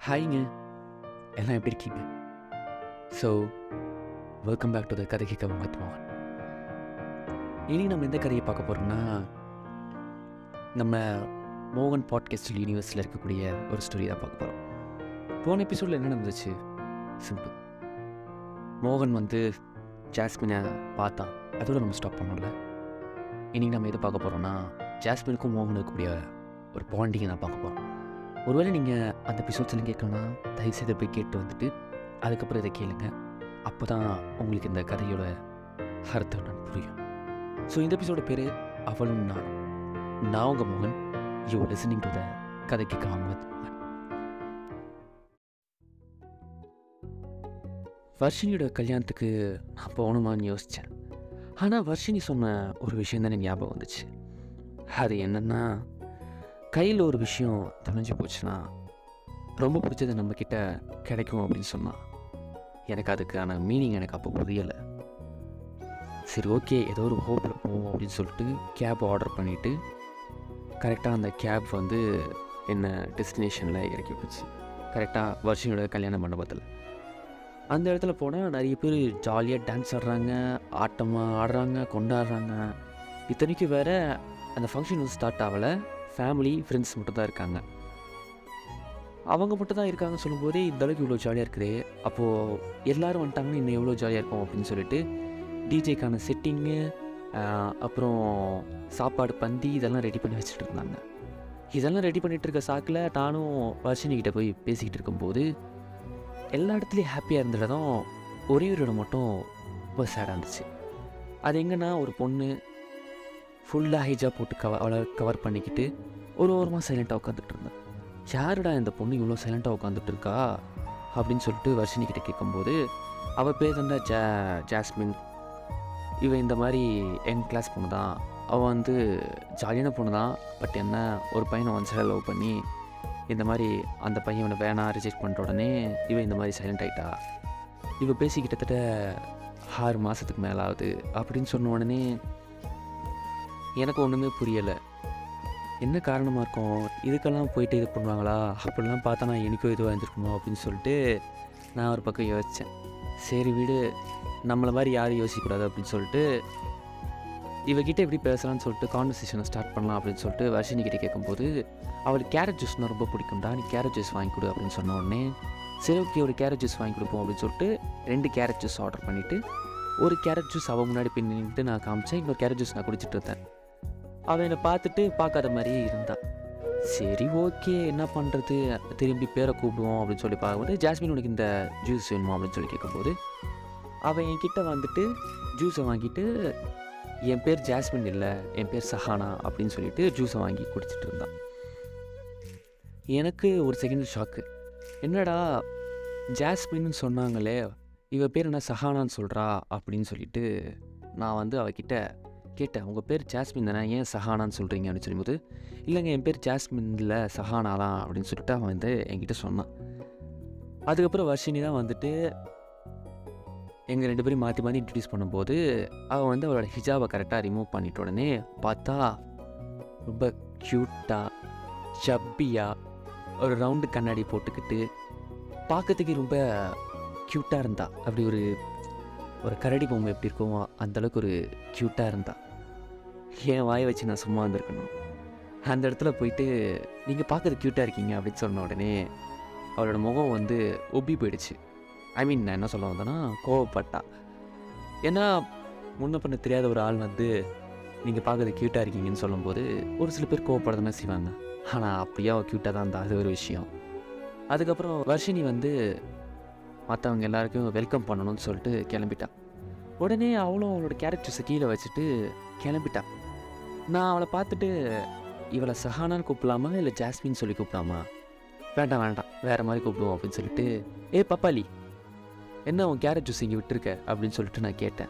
ஹாய்ங்க, எல்லாம் எப்படி இருக்கீங்க? So welcome back to the கதை கேட்க வித் மோகன். இனி நம்ம எந்த கதையை பார்க்க போகிறோம்னா, நம்ம மோகன் பாட்காஸ்ட் யூனிவர்ஸில் இருக்கக்கூடிய ஒரு ஸ்டோரி தான் பார்க்க போகிறோம். போன எபிசோடில் என்ன நடந்துச்சு? சிம்பிள். மோகன் வந்து ஜாஸ்மினை பார்த்தான், அதோட நம்ம ஸ்டாப் பண்ணோம்ல. இன்றைக்கி நம்ம எது பார்க்க போகிறோம்னா, ஜாஸ்மினுக்கும் மோகனுக்கும் கூடிய ஒரு பாண்டிங்கை தான் பார்க்க போகிறோம். ஒருவேளை நீங்கள் அந்த எபிசோட்ஸ்லாம் கேட்கணும்னா தயவுசெய்து போய் கேட்டு வந்துட்டு அதுக்கப்புறம் இதை கேளுங்க. அப்போ தான் உங்களுக்கு இந்த கதையோட அர்த்தம் என்னன்னு புரியும். ஸோ இந்த எபிசோட பேர் அவளும் நானும். நான் உங்கள் மோகன். யூ லிசனிங் டு த கதை கேட்க வாங்க வித் மோகன். வர்ஷினியோட கல்யாணத்துக்கு நான் போகணுமான்னு யோசித்தேன். ஆனால் வர்ஷினி சொன்ன ஒரு விஷயம் தானே ஞாபகம் வந்துச்சு. அது என்னென்னா, கையில் ஒரு விஷயம் தொலைஞ்சு போச்சுன்னா ரொம்ப பிடிச்சது நம்மக்கிட்ட கிடைக்கும் அப்படின்னு சொன்னான். எனக்கு அதுக்கான மீனிங் எனக்கு அப்போ புரியலை. சரி, ஓகே, ஏதோ ஒரு ஹோப்பில் போவோம் அப்படின்னு சொல்லிட்டு கேப் ஆர்டர் பண்ணிவிட்டு கரெக்டாக அந்த கேப் வந்து என்ன டெஸ்டினேஷனில் இறக்கி போச்சு. கரெக்டாக வர்ஷினியோட கல்யாண மண்டபத்தில். அந்த இடத்துல போனால் நிறைய பேர் ஜாலியாக டான்ஸ் ஆடுறாங்க, ஆட்டமாக ஆடுறாங்க, கொண்டாடுறாங்க. இத்தனைக்கு வேறு அந்த ஃபங்க்ஷன் வந்து ஸ்டார்ட் ஆகலை. ஃபேமிலி ஃப்ரெண்ட்ஸ் மட்டும் தான் இருக்காங்க. அவங்க மட்டும் தான் இருக்காங்கன்னு சொல்லும்போதே இந்தளவுக்கு இவ்வளோ ஜாலியாக இருக்குது. அப்போது எல்லோரும் வந்துட்டாங்கன்னா இன்னும் எவ்வளோ ஜாலியாக இருக்கும் அப்படின்னு சொல்லிட்டு டிஜேக்கான செட்டிங்கு, அப்புறம் சாப்பாடு பந்தி இதெல்லாம் ரெடி பண்ணி வச்சுட்டு இருந்தாங்க. இதெல்லாம் ரெடி பண்ணிகிட்டு இருக்க சாக்கில் நானும் வர்ஷினிக்கிட்ட போய் பேசிக்கிட்டு இருக்கும்போது எல்லா இடத்துலையும் ஹாப்பியாக இருந்த இடம் ஒரே ஒரு இடம் மட்டும் ரொம்ப சேடாக இருந்துச்சு. அது எங்கன்னா, ஒரு பொண்ணு ஃபுல்லாக ஹைஜாப் போட்டு அவளை கவர் பண்ணிக்கிட்டு ஒரு ஓரமாக சைலண்ட்டாக உட்காந்துட்டு இருந்தேன். யாருடா இந்த பொண்ணு இவ்வளோ சைலண்ட்டாக உட்காந்துட்டு இருக்கா அப்படின்னு சொல்லிட்டு வர்ஷினிக்கிட்ட கேட்கும்போது, அவள் பேர் தானே ஜாஸ்மின். இவன் இந்த மாதிரி என் கிளாஸ் பொண்ணு தான். அவள் வந்து ஜாலியான பொண்ணு தான். பட் என்ன, ஒரு பையனை ஒன் சைடாக லவ் பண்ணி இந்த மாதிரி அந்த பையன் இவனை வேணாம் ரிஜெக்ட் பண்ணுற உடனே இவன் இந்த மாதிரி சைலண்ட் ஆகிட்டா. இவள் பேசி கிட்டத்தட்ட 6 மாதத்துக்கு மேலே ஆகுது அப்படின்னு சொன்ன உடனே எனக்கு ஒன்றுமே புரியலை. என்ன காரணமாக இருக்கும்? இதுக்கெல்லாம் போயிட்டு இது பண்ணுவாங்களா? அப்படிலாம் பார்த்தா நான் எனக்கும் இதுவாக இருந்திருக்கணும் அப்படின்னு சொல்லிட்டு நான் ஒரு பக்கம் யோசித்தேன். சரி வீடு, நம்மளை மாதிரி யாரும் யோசிக்கக்கூடாது அப்படின்னு சொல்லிட்டு இவகிட்ட எப்படி பேசலான்னு சொல்லிட்டு கான்வர்சேஷனை ஸ்டார்ட் பண்ணலாம் அப்படின்னு சொல்லிட்டு வர்ஷினிக்கிட்ட கேட்கும்போது, அவளுக்கு கேரட் ஜூஸ்னால் ரொம்ப பிடிக்கும்டா, நீ கேரட் ஜூஸ் வாங்கி கொடு அப்படின்னு சொன்ன உடனே, சரி ஓகே ஒரு கேரட் ஜூஸ் வாங்கி கொடுப்போம் அப்படின்னு சொல்லிட்டு 2 கேரட் ஜூஸ் ஆர்டர் பண்ணிவிட்டு ஒரு கேரட் ஜூஸ் அவள் முன்னாடி பின்னிட்டு நான் காமிச்சேன். இன்னொரு கேரட் ஜூஸ் நான் குடிச்சிட்டு இருந்தேன். அவன் என்னை பார்த்துட்டு பார்க்காத மாதிரியே இருந்தான். சரி ஓகே, என்ன பண்ணுறது, திரும்பி பேரை கூப்பிடுவோம் அப்படின்னு சொல்லி பார்க்கும்போது, ஜாஸ்மின் உனக்கு இந்த ஜூஸ் வேணுமா அப்படின்னு சொல்லி கேட்கும்போது, அவன் என்கிட்ட வந்துட்டு ஜூஸை வாங்கிட்டு, என் பேர் ஜாஸ்மின் இல்லை, என் பேர் சஹானா அப்படின்னு சொல்லிட்டு ஜூஸை வாங்கி குடிச்சிட்டு இருந்தான். எனக்கு ஒரு செகண்ட் ஷாக்கு. என்னடா ஜாஸ்மின்னு சொன்னாங்களே, இவ பேர் என்ன சஹானான்னு சொல்கிறா அப்படின்னு சொல்லிட்டு நான் வந்து அவகிட்ட கேட்டேன், உங்கள் பேர் ஜாஸ்மின் தானே, ஏன் சஹானான்னு சொல்கிறீங்க அப்படின்னு சொல்லும்போது, இல்லைங்க என் பேர் ஜாஸ்மின் இல்லை சஹானா தான் அப்படின்னு சொல்லிட்டு அவன் வந்து என்கிட்ட சொன்னான். அதுக்கப்புறம் வர்ஷினி தான் வந்துட்டு எங்கள் 2 பேரும் மாற்றி மாற்றி இன்ட்ரடியூஸ் பண்ணும்போது, அவன் வந்து அவளோட ஹிஜாபை கரெக்டாக ரிமூவ் பண்ணிட்ட உடனே பார்த்தா ரொம்ப க்யூட்டாக சப்பியாக ஒரு ரவுண்டு கண்ணாடி போட்டுக்கிட்டு பார்க்கறதுக்கு ரொம்ப க்யூட்டாக இருந்தா. அப்படி ஒரு கரடி பொம்மை எப்படி இருக்கும் அந்தளவுக்கு ஒரு க்யூட்டாக இருந்தா. என் வாயை வச்சு நான் சும்மா வந்திருக்கணும். அந்த இடத்துல போயிட்டு நீங்கள் பார்க்குறது க்யூட்டாக இருக்கீங்க அப்படின்னு சொன்ன உடனே அவளோட முகம் வந்து ஒப்பி போயிடுச்சு. நான் என்ன சொல்ல வந்தேன்னா, கோவப்பட்டா. ஏன்னா முன்ன பண்ண தெரியாத ஒரு ஆள் வந்து நீங்கள் பார்க்குறது க்யூட்டாக இருக்கீங்கன்னு சொல்லும்போது ஒரு சில பேர் கோவப்பட தான் செய்வாங்க. ஆனால் அப்படியே அவள் க்யூட்டாக தான் இருந்தா, அது ஒரு விஷயம். அதுக்கப்புறம் வர்ஷினி வந்து மற்றவங்க எல்லாருக்கும் வெல்கம் பண்ணணும்னு சொல்லிட்டு கிளம்பிட்டான். உடனே அவளும் அவளோட கேரட் ஜூஸை கீழே வச்சுட்டு கிளம்பிட்டான். நான் அவளை பார்த்துட்டு, இவளை சஹானான்னு கூப்பிடலாமா இல்லை ஜாஸ்மின்னு சொல்லி கூப்பிடலாமா? வேண்டாம் வேறு மாதிரி கூப்பிடுவோம் அப்படின்னு சொல்லிட்டு, பப்பாளி என்ன உன் கேரட் ஜூஸ் இங்கே விட்டுருக்க அப்படின்னு சொல்லிட்டு நான் கேட்டேன்.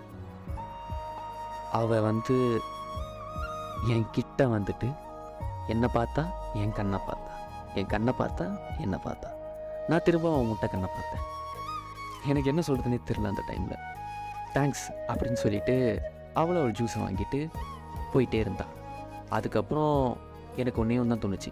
அவள் வந்து என் கிட்ட வந்துட்டு என்னை பார்த்தா, என் கண்ணை பார்த்தா, என் கண்ணை பார்த்தா என்னை பார்த்தா, நான் திரும்ப அவன் முட்டை கண்ணை பார்த்தேன். எனக்கு என்ன சொல்கிறதுனே தெரியல அந்த டைமில். தேங்க்ஸ் அப்படின்னு சொல்லிவிட்டு அவளை ஜூஸை வாங்கிட்டு போயிட்டே இருந்தாள். அதுக்கப்புறம் எனக்கு ஒன்றே ஒன்று தான் தோணுச்சு,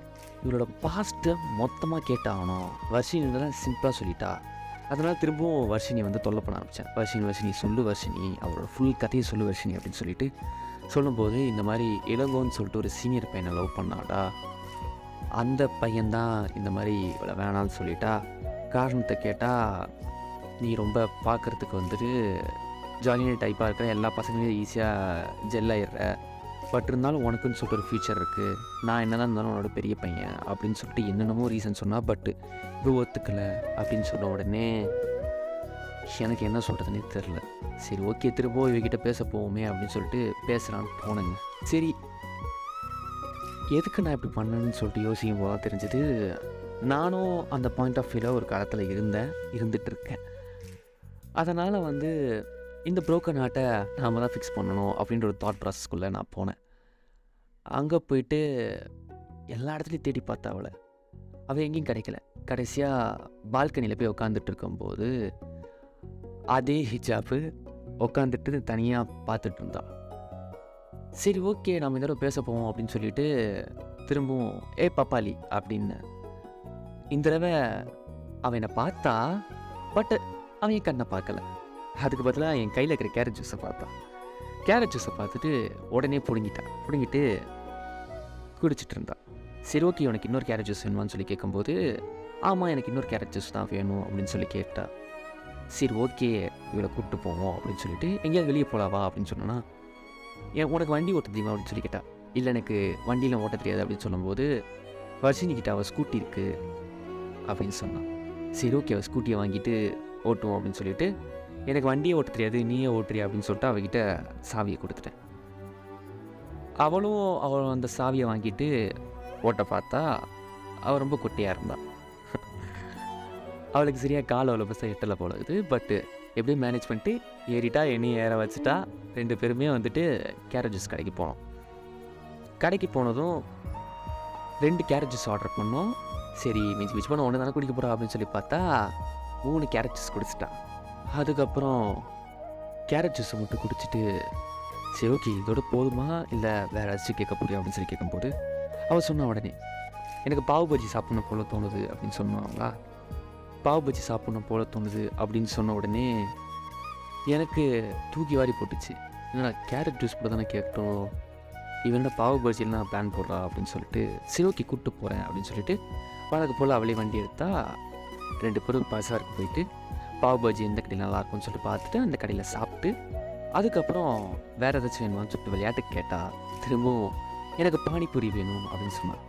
இவளோட பாஸ்ட்டை மொத்தமாக கேட்டாகணும். வர்ஷினி தான் சிம்பிளாக சொல்லிட்டா. அதனால் திரும்பவும் வர்ஷினி வந்து தொல்லை பண்ண ஆரம்பித்தேன். வர்ஷினி சொல்லு வர்ஷினி, அவரோட ஃபுல் கதையை சொல்லு வர்ஷினி அப்படின்னு சொல்லிட்டு சொல்லும்போது, இந்த மாதிரி இளங்கோன்னு சொல்லிட்டு ஒரு சீனியர் பையனை லவ் பண்ணாடா, அந்த பையன்தான் இந்த மாதிரி இவளை வேணான்னு சொல்லிட்டா. காரணத்தை கேட்டால், நீ ரொம்ப பார்க்குறதுக்கு வந்துட்டு ஜாலியான டைப்பாக இருக்கிற, எல்லா பசங்களையும் ஈஸியாக ஜெல் ஆயிடுற, பட் இருந்தாலும் உனக்குன்னு சொல்லிட்டு ஒரு ஃபியூச்சர் இருக்குது, நான் என்ன தான் இருந்தாலும் உன்னோட பெரிய பையன் அப்படின்னு சொல்லிட்டு என்னென்னமோ ரீசன் சொன்னால், பட்டு இது ஒத்துக்கலை அப்படின்னு சொன்ன உடனே எனக்கு என்ன சொல்கிறதுனே தெரில. சரி ஓகே, திரும்ப இவகிட்ட பேச போவோமே அப்படின்னு சொல்லிட்டு பேசுகிறான்னு போனேங்க. சரி எதுக்கு நான் இப்படி பண்ணேன்னு சொல்லிட்டு யோசிக்கும் போது தான் தெரிஞ்சது, நானும் அந்த பாயிண்ட் ஆஃப் வியூவில் ஒரு காலத்தில் இருந்துகிட்ருக்கேன். அதனால் வந்து இந்த புரோக்கன் ஹார்ட்டை நாம் தான் ஃபிக்ஸ் பண்ணணும் அப்படின்ற ஒரு தாட் ப்ராசஸ்க்குள்ளே நான் போனேன். அங்கே போயிட்டு எல்லா இடத்துலையும் தேடி பார்த்தா அவள் எங்கேயும் கிடைக்கல. கடைசியாக பால்கனியில் போய் உட்காந்துட்டு இருக்கும்போது அதே ஹிஜாப்பு உட்காந்துட்டு தனியாக பார்த்துட்டு இருந்தா. சரி ஓகே, நம்ம இந்த தடவை பேச போவோம் அப்படின்னு சொல்லிட்டு திரும்பவும் பப்பாளி அப்படின்னு. இந்த தடவை அவன் என்னை பார்த்தா, பட் அவன் என் கண்ணை பார்க்கல. அதுக்கு பதிலாக என் கையில் இருக்கிற கேரட் ஜூஸை பார்த்தான். கேரட் ஜூஸை பார்த்துட்டு உடனே பிடுங்கிட்டு குடிச்சிட்டு இருந்தான். சரி ஓகே, உனக்கு இன்னொரு கேரட் ஜூஸ் வேணுமான்னு சொல்லி கேட்கும்போது, ஆமாம் எனக்கு இன்னொரு கேரட் ஜூஸ் தான் வேணும் அப்படின்னு சொல்லி கேட்டா. சரி ஓகே, இவளை கூப்பிட்டு போவோம் அப்படின்னு சொல்லிட்டு எங்கேயாவது வெளியே போகலாவா அப்படின்னு சொன்னோன்னா, உனக்கு வண்டி ஓட்ட தெரியுமா அப்படின்னு சொல்லி கேட்டா. இல்லை எனக்கு வண்டியில் ஓட்ட தெரியாது அப்படின்னு சொல்லும்போது, வர்ஷினிக்கிட்ட அவள் ஸ்கூட்டி இருக்குது அப்படின்னு சொன்னான். சரி ஓகே, அவள் ஸ்கூட்டியை வாங்கிட்டு ஓட்டுவோம் அப்படின்னு சொல்லிட்டு, எனக்கு வண்டியை ஓட்ட தெரியாது நீயே ஓட்டுறியா அப்படின்னு சொல்லிட்டு அவகிட்ட சாவியை கொடுத்துட்டேன். அவள் அந்த சாவியை வாங்கிட்டு ஓட்ட பார்த்தா அவள் ரொம்ப குட்டையாக இருந்தாள். அவளுக்கு சரியாக கால் அவ்வளோ பஸ்ஸாக எட்டலை போல இருக்குது. பட்டு எப்படியும் மேனேஜ் பண்ணிட்டு ஏறிட்டா, என்னையும் ஏற வச்சுட்டா. 2 பேருமே வந்துட்டு கேரட் ஜூஸ் கடைக்கு போனோம். கடைக்கு போனதும் 2 கேரட் ஜூஸ் ஆர்டர் பண்ணோம். சரி மிஞ்சி பண்ண ஒன்று தானே குடிக்க போகிறா அப்படின்னு சொல்லி பார்த்தா 3 கேரட் ஜூஸ் குடிச்சிட்டான். அதுக்கப்புறம் கேரட் ஜூஸை மட்டும் குடிச்சிட்டு, சரி ஓகே இதோட போதுமா இல்லை வேறு ஏதாச்சும் கேட்க போறியா அப்படின்னு சொல்லி கேட்கும்போது, அவள் சொன்ன உடனே எனக்கு பாவு பஜ்ஜி சாப்பிட்ணும் போல தோணுது அப்படின்னு சொன்னாங்களா. பாவு பஜ்ஜி சாப்பிட்ணும் போல தோணுது அப்படின்னு சொன்ன உடனே எனக்கு தூக்கி வாரி போட்டுச்சு. என்னடா கேரட் ஜூஸ் கூட தானே கேட்டோம், இவனோட பாவு பஜ்ஜியில் நான் பிளான் போடுறா அப்படின்னு சொல்லிட்டு, சரி ஓகே கூப்பிட்டு போகிறேன் அப்படின்னு சொல்லிட்டு வழக்கு போல் அவளே வண்டி எடுத்தா. 2 பேரும் பசாருக்கு போயிட்டு பாவு பஜ்ஜி எந்த கடையில் நல்லாயிருக்கும்னு சொல்லிட்டு பார்த்துட்டு அந்த கடையில் சாப்பிட்டு, அதுக்கப்புறம் வேறு ஏதாச்சும் வேணுமான்னு சொல்லிட்டு விளையாட்டுக்கு கேட்டால், திரும்பவும் எனக்கு பானிபூரி வேணும் அப்படின்னு சொன்னான்.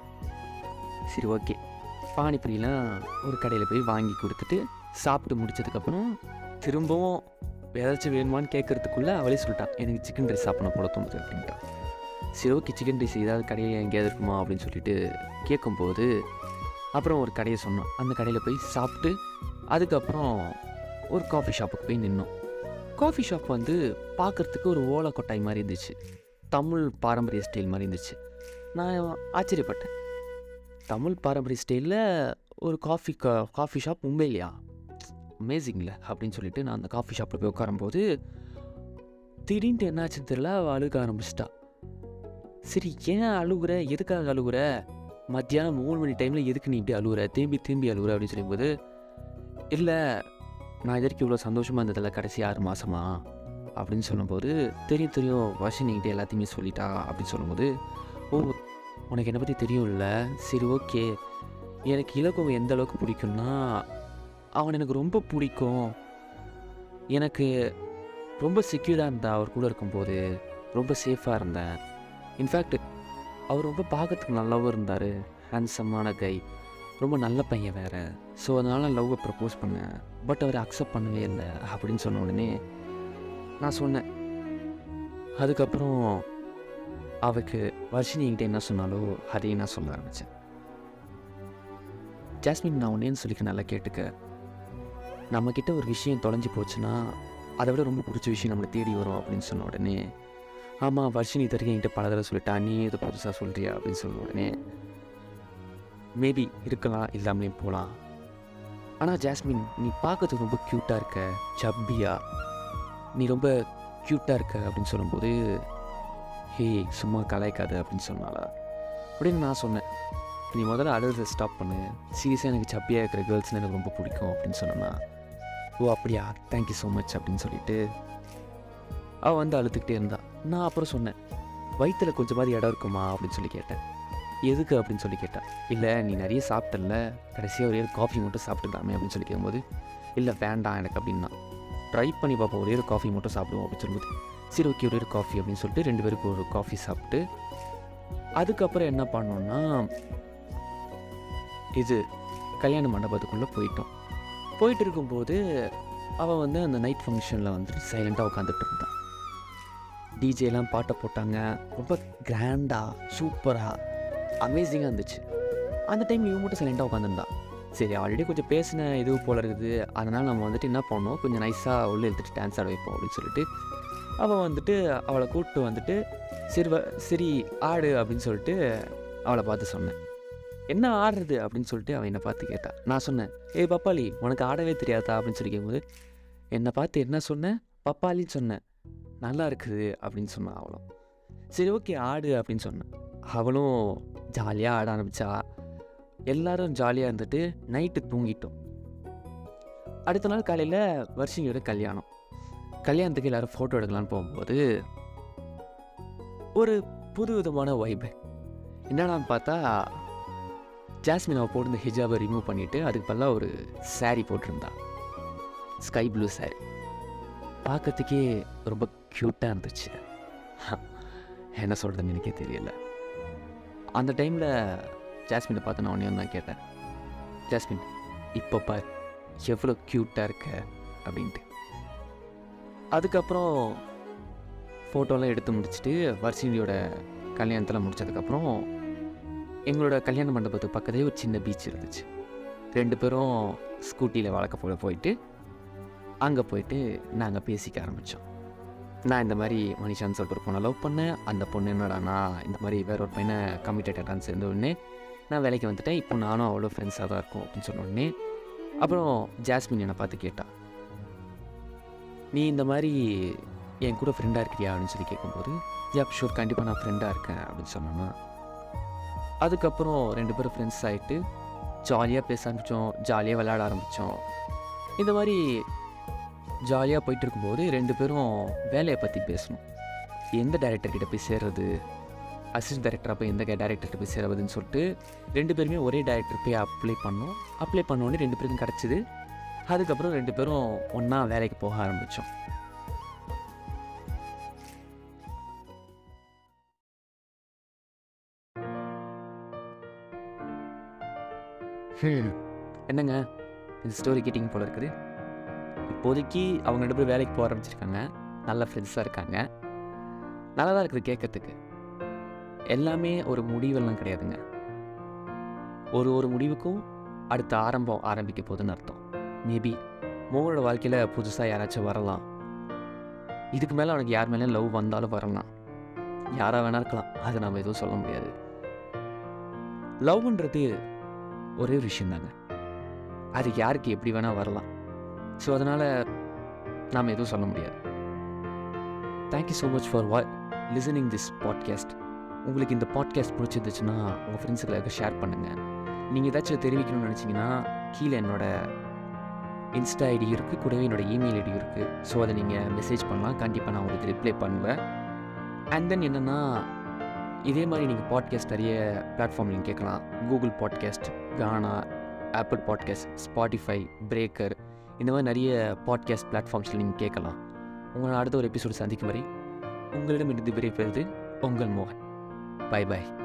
சரி ஓகே, பானிபூரியெலாம் ஒரு கடையில் போய் வாங்கி கொடுத்துட்டு சாப்பிட்டு முடித்ததுக்கப்புறம் திரும்பவும் ஏதாச்சும் வேணுமான்னு கேட்குறதுக்குள்ளே அவளே சொல்லிட்டான், எனக்கு சிக்கன் ரைஸ் சாப்பிடணும் போல தோணுது அப்படின்ட்டான். சரி ஓகே, சிக்கன் ரைஸ் ஏதாவது கடையில் எங்கேயாவது இருக்குமா அப்படின்னு சொல்லிட்டு கேட்கும்போது, அப்புறம் ஒரு கடையை சொன்னோம். அந்த கடையில் போய் சாப்பிட்டு அதுக்கப்புறம் ஒரு காஃபி ஷாப்புக்கு போய் நின்னோம். காஃபி ஷாப் வந்து பார்க்குறதுக்கு ஒரு ஓலை கொட்டாய் மாதிரி இருந்துச்சு, தமிழ் பாரம்பரிய ஸ்டைல் மாதிரி இருந்துச்சு. நான் ஆச்சரியப்பட்டேன், தமிழ் பாரம்பரிய ஸ்டைலில் ஒரு காஃபி ஷாப் மும்பைலையா, அமேசிங்கில் அப்படின்னு சொல்லிட்டு நான் அந்த காஃபி ஷாப்பில் போய் உட்காரும்போது திடீர்னு என்னாச்சுன்னு தெரியல, அவள் அழுக ஆரம்பிச்சிட்டா. சரி ஏன் அழுகுற, எதுக்காக அழுகுற, மத்தியானம் 3 மணி டைமில் எதுக்கு நீ இப்படி அழுகுற, திரும்பி அழுகுற அப்படின்னு சொல்லும்போது, இல்லை நான் இது வரைக்கும் இவ்வளோ சந்தோஷமாக இருந்ததில்ல கடைசி 6 மாதமா அப்படின்னு சொல்லும்போது, தெரியும் வர்ஷினிகிட்ட எல்லாத்தையுமே சொல்லிட்டா அப்படின்னு சொல்லும்போது, ஓ உனக்கு என்னை பற்றி தெரியும்ல, சரி ஓகே, எனக்கு இலக்கம் எந்த அளவுக்கு பிடிக்கும்னா, அவன் எனக்கு ரொம்ப பிடிக்கும், எனக்கு ரொம்ப செக்யூர்டாக இருந்தா அவர் கூட இருக்கும்போது, ரொம்ப சேஃபாக இருந்தேன். இன்ஃபேக்ட் அவர் ரொம்ப பார்க்கறதுக்கு நல்லாவும் இருந்தார், ஹேண்ட்ஸமான கை, ரொம்ப நல்ல பையன் வேறு. ஸோ அதனால் நான் லவ்வை ப்ரப்போஸ் பண்ணேன், பட் அவர் அக்செப்ட் பண்ணவே இல்லை அப்படின்னு சொன்ன உடனே நான் சொன்னேன். அதுக்கப்புறம் அவருக்கு வர்ஷினி என்கிட்ட என்ன சொன்னாலோ அதையும் நான் சொல்ல ஆரம்பித்தேன். ஜாஸ்மின், நான் ஒன்றேன்னு சொல்லிக்க நல்லா கேட்டுக்க, நம்மக்கிட்ட ஒரு விஷயம் தொலைஞ்சி போச்சுன்னா அதை விட ரொம்ப பிடிச்ச விஷயம் நம்மளை தேடி வரும் அப்படின்னு சொன்ன உடனே, ஆமாம் வர்ஷினி தருகை என்கிட்ட பல தடவை சொல்லிட்டா, நீ இதை புதுசாக சொல்கிறியா அப்படின்னு சொன்ன உடனே, மேபி இருக்கலாம், இல்லாமலே போகலாம். ஆனால் ஜாஸ்மின், நீ பார்க்கறதுக்கு ரொம்ப க்யூட்டாக இருக்க, சப்பியா, நீ ரொம்ப க்யூட்டாக இருக்க அப்படின்னு சொல்லும்போது, ஹே சும்மா கலாய்க்காது அப்படின்னு சொன்னாலா அப்படின்னு நான் சொன்னேன். நீ முதல்ல அழுகிறத ஸ்டாப் பண்ணு, சீரியஸாக எனக்கு சப்பியாக இருக்கிற கேர்ள்ஸ்னால் எனக்கு ரொம்ப பிடிக்கும் அப்படின்னு சொன்னேன்னா, ஓ அப்படியா, தேங்க்யூ ஸோ மச் அப்படின்னு சொல்லிட்டு அவள் வந்து அழுத்துக்கிட்டே இருந்தா. நான் அப்புறம் சொன்னேன், வயிற்றில் கொஞ்சமாதிரி இடம் இருக்குமா அப்படின்னு சொல்லி கேட்டேன். எதுக்கு அப்படின்னு சொல்லி கேட்டேன். இல்லை நீ நிறைய சாப்பிட்டல, கடைசியாக ஒரே ஒரு காஃபி மட்டும் சாப்பிட்டுக்கலாமே அப்படின்னு சொல்லி கேட்கும்போது, இல்லை வேண்டாம் எனக்கு அப்படின்னா, ட்ரை பண்ணி பார்ப்போம், ஒரே ஒரு காஃபி மட்டும் சாப்பிடுவோம் அப்படின்னு சொல்லும்போது, சரி ஓகே ஒரே ஒரு காஃபி அப்படின்னு சொல்லிட்டு 2 பேருக்கு ஒரு காஃபி சாப்பிட்டு அதுக்கப்புறம் என்ன பண்ணோன்னா, இது கல்யாண மண்டபத்துக்குள்ளே போயிட்டோம். போயிட்டு இருக்கும்போது அவள் வந்து அந்த நைட் ஃபங்க்ஷனில் வந்துட்டு சைலண்ட்டாக உட்காந்துட்டு இருந்தான். டிஜேலாம் பாட்டை போட்டாங்க, ரொம்ப கிராண்டாக சூப்பராக அமேசிங்காக இருந்துச்சு. அந்த டைம் இவன் மட்டும் சைலண்ட்டாக உட்காந்துருந்தா. சரி ஆல்ரெடி கொஞ்சம் பேசின இது போல் இருக்குது, அதனால் நம்ம வந்துட்டு என்ன பண்ணோம், கொஞ்சம் நைஸாக உள்ளே எடுத்துகிட்டு டான்ஸ் ஆட வைப்போம் அப்படின்னு சொல்லிட்டு அவள் வந்துட்டு அவளை கூப்பிட்டு வந்துட்டு சரி ஆடு அப்படின்னு சொல்லிட்டு அவளை பார்த்து சொன்னேன். என்ன ஆடுறது அப்படின்னு சொல்லிட்டு அவன் என்னை பார்த்து கேட்டா. நான் சொன்னேன், ஏய் பப்பாளி உனக்கு ஆடவே தெரியாதா அப்படின்னு சொல்லி கேட்கும்போது, என்னை பார்த்து என்ன சொன்னேன், பப்பாளின்னு சொன்னேன், நல்லா இருக்குது அப்படின்னு சொன்னான் அவளும். சரி ஓகே ஆடு அப்படின்னு சொன்னேன். அவளும் ஜாலியாக ஆட ஆரம்பித்தா. எல்லோரும் ஜாலியாக இருந்துட்டு நைட்டு தூங்கிட்டோம். அடுத்த நாள் காலையில் வர்ஷினியோட கல்யாணம். கல்யாணத்துக்கு எல்லோரும் ஃபோட்டோ எடுக்கலான்னு போகும்போது ஒரு புது விதமான வைபு என்னென்னு பார்த்தா, ஜாஸ்மின் அவள் போட்டு ஹிஜாபை ரிமூவ் பண்ணிவிட்டு அதுக்கு பதிலாக ஒரு சாரீ போட்டிருந்தா, ஸ்கை ப்ளூ சாரீ. பார்க்கறதுக்கே ரொம்ப க்யூட்டாக இருந்துச்சு. என்ன சொல்கிறதுன்னு எனக்கே தெரியல. அந்த டைமில் ஜாஸ்மினை பார்த்து நான் ஒன்றே தான் கேட்டேன், ஜாஸ்மின் இப்போ பார் எவ்வளோ க்யூட்டாக இருக்க அப்படின்ட்டு. அதுக்கப்புறம் ஃபோட்டோலாம் எடுத்து முடிச்சுட்டு வர்ஷினியோட கல்யாணத்தில் முடித்ததுக்கப்புறம் எங்களோட கல்யாண மண்டபத்துக்கு பக்கத்துலேயே ஒரு சின்ன பீச் இருந்துச்சு. 2 பேரும் ஸ்கூட்டியில் வழக்க போல போயிட்டு அங்கே போயிட்டு நாங்கள் பேசிக்க ஆரம்பித்தோம். நான் இந்த மாதிரி மனிஷான்னு சொல்லிட்டு ஒரு பொண்ணை லவ் பண்ணேன். அந்த பொண்ணு என்னடானா இந்த மாதிரி வேற ஒரு பையனை கமிட்டட் ஆட்டான்னு சேர்ந்த உடனே நான் வேலைக்கு வந்துட்டேன். இப்போ நானும் அவ்வளோ ஃப்ரெண்ட்ஸாக தான் இருக்கும் அப்படின்னு சொன்ன உடனே அப்புறம் ஜாஸ்மின் என்னை பார்த்து கேட்டா, நீ இந்த மாதிரி என் கூட ஃப்ரெண்டாக இருக்கிறியா அப்படின்னு சொல்லி கேட்கும்போது, ஷூர் கண்டிப்பாக நான் ஃப்ரெண்டாக இருக்கேன் அப்படின்னு சொன்னேன்னா, அதுக்கப்புறம் 2 பேரும் ஃப்ரெண்ட்ஸ் ஆகிட்டு ஜாலியாக பேச ஆரம்பித்தோம், ஜாலியாக விளையாட ஆரம்பித்தோம். இந்த மாதிரி ஜாலியாக போயிட்டு இருக்கும்போது 2 பேரும் வேலையை பற்றி பேசணும். எந்த டைரக்டர்கிட்ட போய் சேர்றது, அசிஸ்டன்ட் டைரக்டராக போய் எந்த டைரக்டர்கிட்ட போய் சேர்றதுன்னு சொல்லிட்டு 2 பேருமே ஒரே டைரக்டர் போய் அப்ளை பண்ணோம். அப்ளை பண்ணோடனே 2 பேருக்கும் கிடச்சிது. அதுக்கப்புறம் 2 பேரும் ஒன்றா வேலைக்கு போக ஆரம்பித்தோம். என்னங்க இந்த ஸ்டோரி கேட்டிங்க போல இருக்குது. இப்போதைக்கு அவங்க 2 பேரும் வேலைக்கு போக ஆரம்பிச்சிருக்காங்க, நல்ல ஃப்ரெண்ட்ஸாக இருக்காங்க, நல்லா தான் இருக்குது கேட்கறதுக்கு. எல்லாமே ஒரு முடிவெல்லாம் கிடையாதுங்க. ஒரு முடிவுக்கும் அடுத்த ஆரம்பிக்க போகுதுன்னு அர்த்தம். மேபி மோகனோட வாழ்க்கையில் புதுசாக யாராச்சும் வரலாம். இதுக்கு மேலே அவனுக்கு யார் மேலே லவ் வந்தாலும் வரலாம், யாராக வேணா இருக்கலாம், அதை நம்ம எதுவும் சொல்ல முடியாது. லவ்ன்றது ஒரே ஒரு விஷயந்தாங்க, அது யாருக்கு எப்படி வேணால் வரலாம். ஸோ அதனால் நாம் எதுவும் சொல்ல முடியாது. Thank you so much for listening this podcast. உங்களுக்கு இந்த பாட்காஸ்ட் பிடிச்சிருந்துச்சுன்னா உங்கள் ஃப்ரெண்ட்ஸுக்கு ஷேர் பண்ணுங்கள். நீங்கள் ஏதாச்சும் தெரிவிக்கணும்னு நினச்சிங்கன்னா கீழே என்னோடய இன்ஸ்டா ஐடி இருக்குது, கூடவே என்னோடய இமெயில் ஐடி இருக்குது. ஸோ அதை நீங்கள் மெசேஜ் பண்ணலாம், கண்டிப்பாக நான் உங்களுக்கு ரிப்ளை பண்ணுவேன். அண்ட் தென் என்னென்னா, இதே மாதிரி நீங்கள் பாட்காஸ்ட் நிறைய பிளாட்ஃபார்ம் நீங்கள் கேட்கலாம். Google podcast, Gaana, Apple podcast, Spotify, Breaker, இந்த மாதிரி நிறைய பாட்காஸ்ட் பிளாட்ஃபார்ம்ஸில் நீங்கள் கேட்கலாம். உங்களை அடுத்த ஒரு எபிசோடு சந்திக்கும் வரை உங்களிடமிருந்து விடைபெறுவது உங்கள் மோகன். பை பாய்.